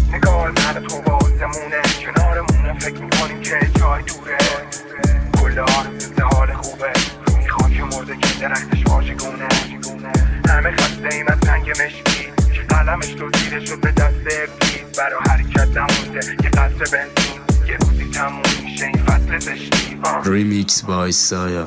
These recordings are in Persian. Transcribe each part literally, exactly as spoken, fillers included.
نگاه من تو بازمونه کنارمونه، فکر میکنیم که جای دوره. کل آرزوز حال خوبه روی خاک مرده که درختش واژگونه. همه خسته ایم از تنگ مشکی که قلمش تو زیره شد به دست ابلیس. برا حرکت نمونده یه قطره بنزین، یه روزی تموم میشه این فصل زشتی. ریمیکس بای سایا.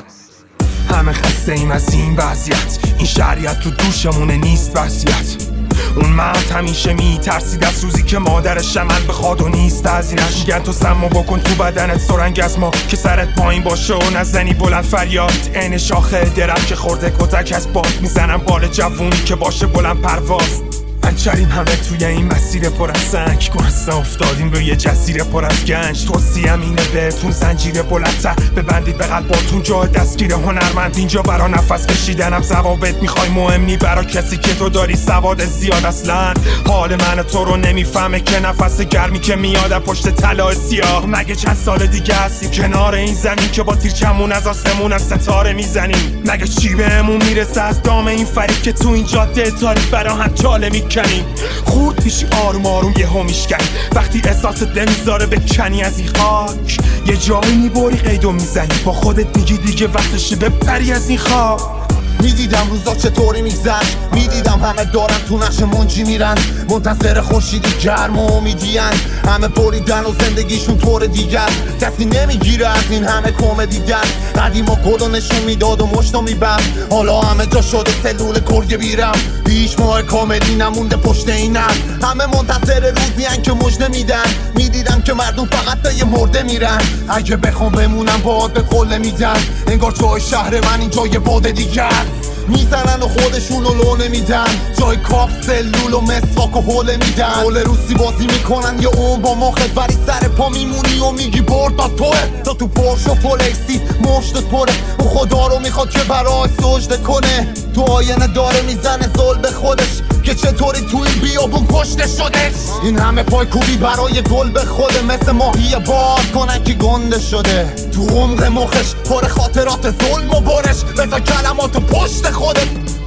همه خسته ایم از این وضعیت، این شریعت تو دوشمونه نیست وصیت. اون مرد همیشه میترسید از روزی که مادرش عمل بخواد و نیست هزینه‌اش. میگن تو سمو بکن تو بدنت سرنگ از ما که سرت پایین باشه و نزنی بلند فریاد. عین شاخه درم که خورده کتک از باد میزنم بال جوونی که باشه بلند پرواز. انچریم همه توی این مسیر پر از سنگ، گرسنه افتادیم روی یه جزیره پر از گنج. توصیه‌ام اینه بهتون زنجیر بلندتر ببندید به قلباتون، جا دستگیر هنرمند اینجا. برا نفس کشیدنم ضوابط میخوای مهم نی برا کسی که تو داری سواد زیاد. اصلا حال من تو رو نمیفهمه که نفس گرمی که میاد پشت طلای سیاه. مگه چند سال دیگه هستیم کنار این زمین که با تیرچمون از آسمون از ستاره میزنیم؟ مگه چی بهمون میرسه از دام این فریب که تو این جاده تاریک برا هم چاله میکنیم؟ خورد پیشی آروم آروم یه هم میشکنی وقتی احساست نمیذاره بکنی از این خاک. یه جایی میبری قیدو میزنی با خودت میگی دیگه وقتشه بپری از این خاک. میدیدم روزا چطوری میگذشت، میدیدم همه دارن تو نقش منجی میرن، منتظر خورشیدی گرم و امیدین. همه بریدن و زندگیشون طور دیگر، کسی نمیگیره از این همه کمدیگر. قدیما کدو نشون میداد و مشتو میبرد، حالا همه جا شده سلول گرگ بیرم. هیچ ماه کاملی نمونده پشت این هم، همه منتظر روزی هن که مژده میدن. میدیدم که مردم فقط به یه مرده میرن، اگه بخوام بمونم باید به قله میدن. انگار جای شهر من اینجا یه باد دیگر میزنن و خودشونو لو نمیدن، جای کاف سلول و مسواک و حوله میدن. حول روسی بازی میکنن یه اون با مخت، ولی سر پا میمونی و میگی برد با توه. تا تو پرش و پولکسی مشتت پره، اون خدا رو میخواد که برای سجده کنه. تو آینه داره میزنه زل به خودش که چطوری تو این بیابون کشته شدش. این همه پای کوبی برای گل به خوده، مثل ماهی باد کنن که گنده شده. تو عمق مخش پر خاطرات ظلم و برش، بذار کلماتو پشت خودت.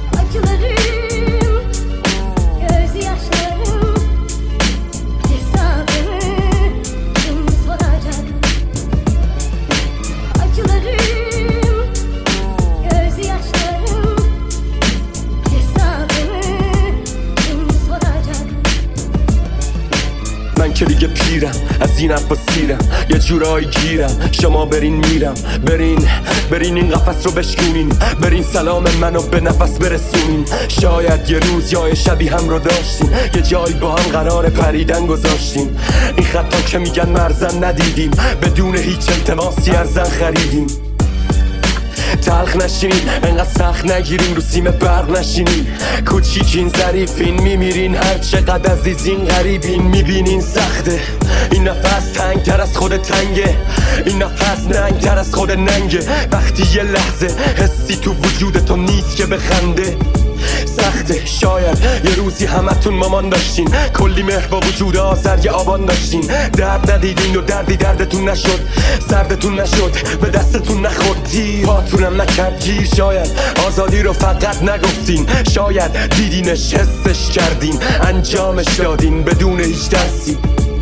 من که دیگه پیرم از این حرفا سیرم، یه جورایی گیرم. شما برین میرم، برین برین این قفس رو بشکونین، برین سلام منو به نفس برسونین. شاید یه روز یا شبی هم رو داشتین، یه جایی با هم قرار پریدن گذاشتین. این خطا که میگن مرزن ندیدیم، بدون هیچ التماسی ارزن خریدیم. تلخ نشینین انقدر سخت نگیرین، رو سیم برق نشینین. کوچیکین ظریفین میمیرین، هر چقدر عزیزین غریبین. میبینین سخته این نفس، تنگ تر از خود تنگه این نفس، ننگ تر از خود ننگه. وقتی یه لحظه حسی تو وجود تو نیست که بخنده. سخته شاید یه روزی همتون مامان داشتین، کلی مهر با وجود آذر یه آبان داشتین. درد ندیدین و دردی دردتون نشد، سردتون نشد به دستتون نخورد، تیر پاتونم نکرد گیر. شاید آزادی رو فقط نگفتین، شاید دیدینش حسش کردین، انجامش دادین بدون هیچ درسی.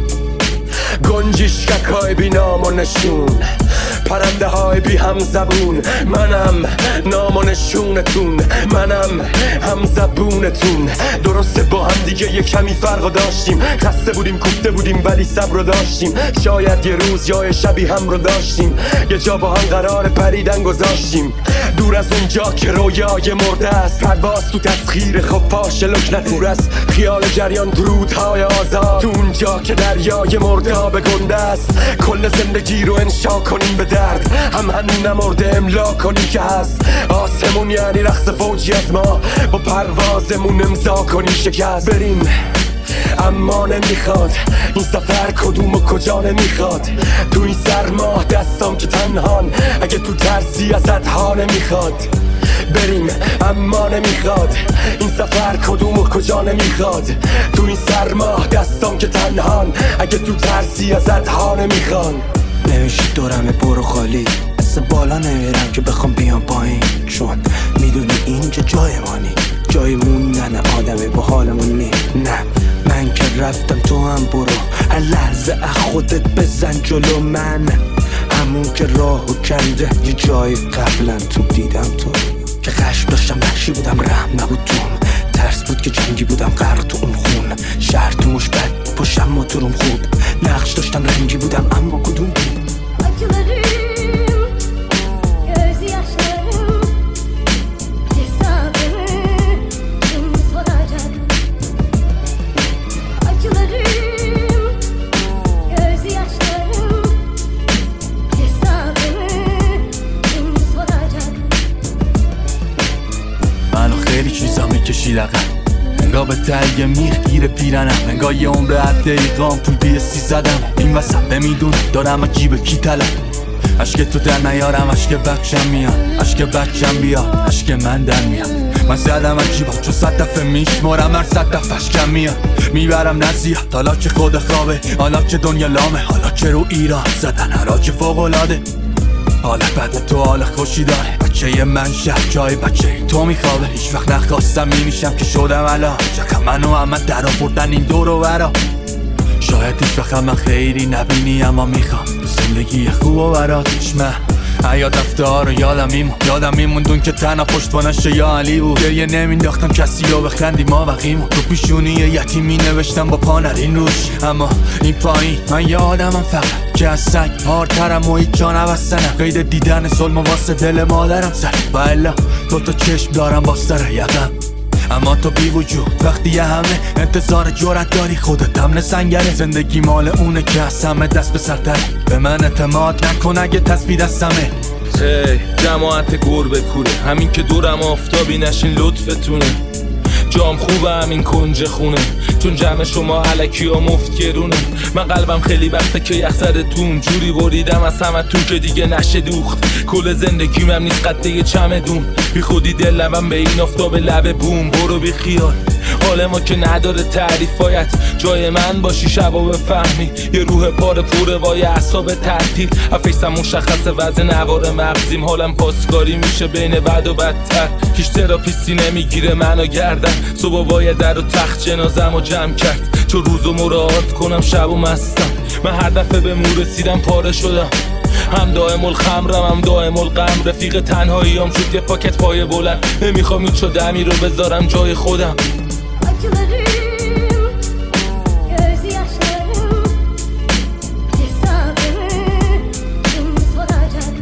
گنجشکک های بی نام و نشون، پرنده های بی هم زبون. منم نام و نشونتون، منم هم زبونتون. درسته با هم دیگه یه کمی فرق داشتیم، خسته بودیم کوفته بودیم ولی صبر داشتیم. شاید یه روز یا شبی هم رو داشتیم، یه جا با هم قرار پریدن گذاشتیم. دور از اونجا که رویای مرده است، پرواز تو تسخیر خفاش لکنت. دور از خیال جریان درودهای آزاد، تو اونجا که دریای مرده به گنده است. کل زندگی رو انشا کنیم به درد، هم هنو نمرده املا کنیم که هست. آسمون یعنی رقص فوجی از ما، با پروازمون امضا کنیم شکست. بریم اما نمیخواد این سفر کدوم و کجا نمیخواد. تو این سرما دستام که تنهان، اگه تو ترسی ازت ها نمیخواد. بریم اما نمیخواد این سفر کدوم و کجا نمیخواد. تو این سرما دستام که تنهان، اگه تو ترسی ازت ها نمیخوان. نمیشه دورم برو خالی، اصلا بالا نمیرم که بخوام بیام پایین، چون میدونی اینجا جای مانی. جای موندن آدمه با حالمون نی. نه من که رفتم تو هم برو، هر لحظه از خودت بزن جلو من، همون که راهو کنده یه جای قبلا تو دیدم تو که قشم داشتم وحشی بودم رحم نبود توم، ترس بود که جنگی بودم غرق تو اون خون، شهر تو مش بد پشتم موتورم خوب، نقش داشتم رنگی بودم اما کدوم acılarım, gözyaşlarım, hesabımı kim soracak? Acılarım, gözyaşlarım, hesabımı kim soracak? منو خیلی چیزا میکشید عقب، انگار به تایه میخ گیر پیرنم، انگار یه عمر از دقیقام توی بی سی زدم، این وسط نمیدونم دارم از جیب کی طلب، عشق تو در نیارم عشق بچم میاد، عشق بچم بیا عشق من در میاد، من زدم از جیبم چون صد دفعه میشمارم، هر صد دفعش کم میاد، میبرم نزیاد حالا که خود خوابه، حالا که دنیا لامه، حالا که رو ایران زدن حراج فوق‌العاده، حالا بعد تو حال خوشی داره، بچه من شب جای بچه تو میخوابه، هیچ وقت نخواستم میمیشم که شدم الان، چقدر منو همه در آوردن این دور و برا، شاید هیچ وقت من خیلی نبینی اما میخوام زندگی خوب و براتش من، حیات رفته ها رو یادم میمون یادم میموندون که تنها پشتوانش یا علی بود، گریه نمینداختم کسی رو بخندی ما وقیمون، رو پیشونی یتیمی نوشتم با پا نرین روش، اما این پایین من یه آدمم فقط که از سنگ هارترم و هیچ جا نبستنم، قید دیدن ظلم واسه دل مادرم سر و الا دو تا چشم دارم باستر یقم، اما تو بی وجود وقتی یه همه انتظار جرأت داری، خودت هم سنگره، زندگی مال اونه که از همه دست به سرتره، به من اعتماد نکن اگه تسبیح دستمه. هی جماعت گربه کوره، همین که دورم آفتابی نشین لطفتونه، جام خوبه همین کنج خونه، چون جمع شما علکی ها مفت گرونه، من قلبم خیلی وقته که یخ سرتون جوری بریدم از همه تون که دیگه نشه دوخت، کل زندگیم هم نیست قده یه چمدون، بی خودی دل لبم به این آفتاب لبه بوم، برو بی خیال حال ما که نداره تعریف، باید جای من باشی شبا بفهمی، یه روح پاره پوره وای اعصاب تعطیل، افیسم مشخصه وزن نوار مغزیم، حالم پاسکاری میشه بین بد و بدتر، هیچ تراپیستی نمیگیره منو گردن، صبح باید در و تخت جنازم و جمع کرد، چون روزو مراعات کنم شب و مستم، من هر دفعه به مو رسیدم پاره شدم، هم دائم الخمرم هم دائم الغم، رفیق تنهاییام شد یه پاکت پای بلند، نمیخوام این دمی رو بذارم جای خودم. Acılarım, gözyaşlarım, hesabımı kim soracak?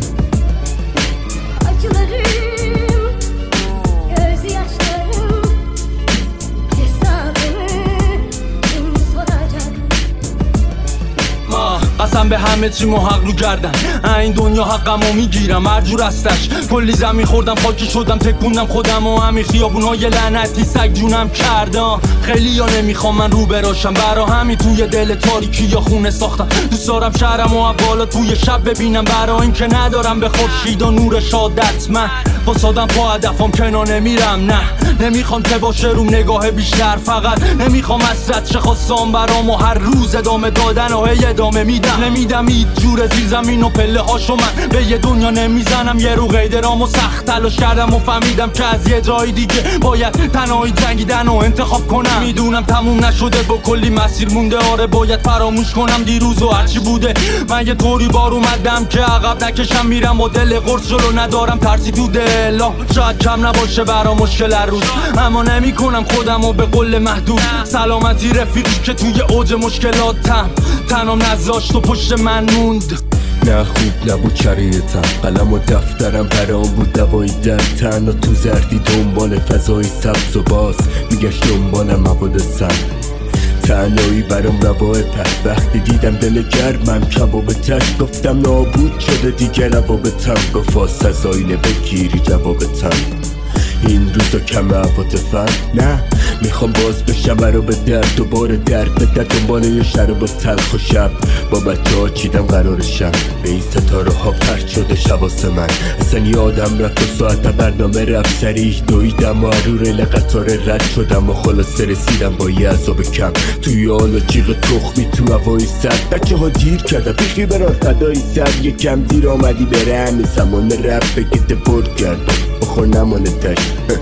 Acılarım, gözyaşlarım, hesabımı kim soracak? ما قسم به همه چی مو حق رو کردن، این دنیا حقمو میگیرم هر جور هستش، کلی زمین خوردم خاکی شدم تکوندم خودم و همین خیابونای لعنتی سگ جونم کردم، خیلی یا نمیخوام من رو براشم، برا همین توی دل تاریکی یا خونه ساختم، دوست دارم شهرم و بالا توی شب ببینم، برا این که ندارم به خورشید و نور شادت، من با سادم پا هدفم کنار نمیرم، نه نمیخوام که باشه روم نگاه بیشتر، فقط نمیخوام حسرت چه خواستم برام و هر روز ادامه دادن و هی ادامه میدم، نمیدم هیچ جور زیر زمین و پله هاشو من به یه دنیا نمیزنم، یه رو قیدرام و سخت تلاش کردم و فهمیدم که از یه جای دیگه باید تنهایی جنگیدن و انتخاب کنم، میدونم تموم نشده با کلی مسیر مونده، آره باید فراموش کنم دیروز و هرچی بوده، من یه طوری بار اومدم که عقب نکشم، میرم و دل قرص جلو ندارم ترسی تو دلا، شاید کم نباشه برا مشکل هر روز، اما نمی کنم خودم و به قول محدود، سلامتی رفیقی که توی اوج مشکلاتم تنم نذاشت و پشت من موند، نه خوب نبود شرایطم، قلم و دفترم برام بود دوایی در تنها تو زردی دنبال فضای سبز و باز میگشت دنبالم مواد سم، تنهایی برام رواه پر، وقتی دیدم دل گرمم کباب تش، گفتم نابود شده دیگه روابطم، گفت فاست از آینه بگیری جوابتم، این روزا کم عواطفم، نه میخوام باز بشم برا به درد دوباره درد بده، دنبال یه شراب تلخ و شب با بچه ها چیدم قرارشم، به این ستاره ها پرد شده شواس من، اصلا یادم رفت و ساعت برنامه رفت سریع دویدم و رو ریل قطار رد شدم و خلاصه رسیدم با یه عذاب کم، توی حال و جیغ تخمی تو هوای سرد، بچه ها دیر کردم بیخی بران فدای سر، یکم دیر آمدی بره همه زمان رفت بگه دپورت کردم بخور نمانه تش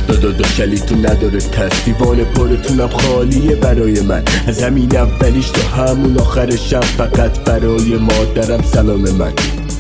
دادا شلیتون نداره تست، دیوان پرتونم خالیه برای من، از همین اولیش تا همون آخرشم فقط برای مادرم سلام من.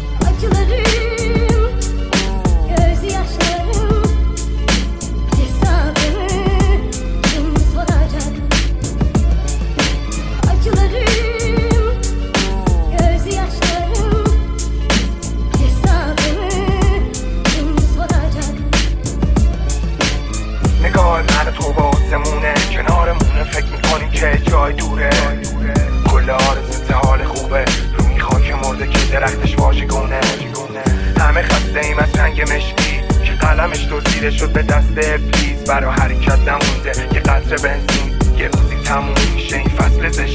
جای دوره کل آرزوت حال خوبه رو این خاک مرده که درختش واژگونه. همه خسته ایم از رنگ مشکی که قلمش دزدیده شد به دست ابلیس، برا حرکت نمونده یه قطره بنزین، یه روزی تموم میشه این فصل زشتی.